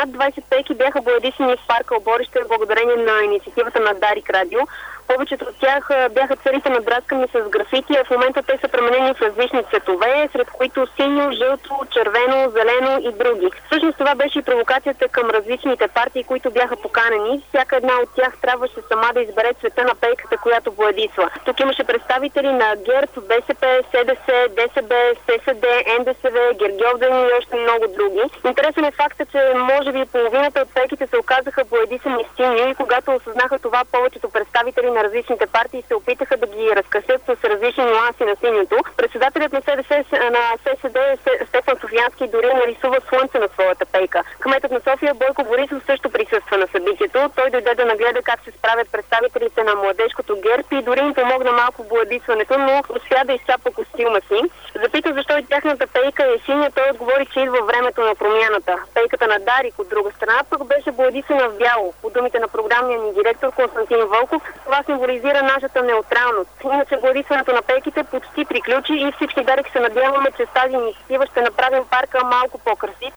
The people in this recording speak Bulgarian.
Над 20 пейки бяха боядисани в парка Оборище благодарение на инициативата на Дарик Радио. Повечето от тях бяха целите надраскани с графити, а в момента те са променени в различни цветове, сред които синьо, жълто, червено, зелено и други. Всъщност това беше и провокацията към различните партии, които бяха поканени. Всяка една от тях трябваше сама да избере цвета на пейката, която боядисва. Тук имаше представители на ГЕРБ, БСП, СДС, ДСБ, ССД, НДСВ, Гергьовден и още много други. Интересен е факта, че може би половината от пейките се оказаха боядисани в синьо и когато осъзнаха това, повечето представители на различните партии се опитаха да ги разкъсят с различни нюанси на синьото. Председателят на ССД Стефан Софиянски дори нарисува слънце на своята пейка. Кметът на София Бойко Борисов също присъства на събитието. Той дойде да нагледа как се справят представителите на младежкото ГЕРБ и дори им помогна малко в боядисването, но успя да изчапа костюма си. Запита защо и тяхната пейка е синя, той отговори, че идва времето на промяната. Пейката на Дарик от друга страна пък беше боядисана в бяло. По думите на програмния ни директор Константин Вълков, това символизира нашата неутралност. Иначе боядисването на пейките почти приключи и всички Дарик се надяваме, че с тази инициатива ще направим парка малко по-красив